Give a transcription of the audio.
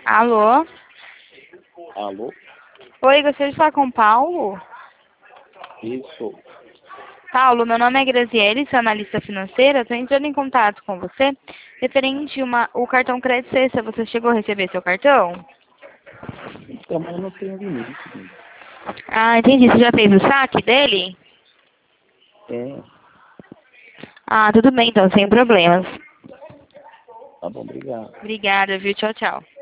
Alô? Alô? Oi, gostaria de falar com o Paulo? Isso. Paulo, meu nome é Graziele, sou analista financeira. Estou entrando em contato com você referente o cartão Crédito Sexta. Você chegou a receber seu cartão? Então, mas eu não tenho limite. Ah, entendi. Você já fez o saque dele? É, Ah, tudo bem então, sem problemas. tá bom, obrigado. Obrigada, viu? Tchau, tchau.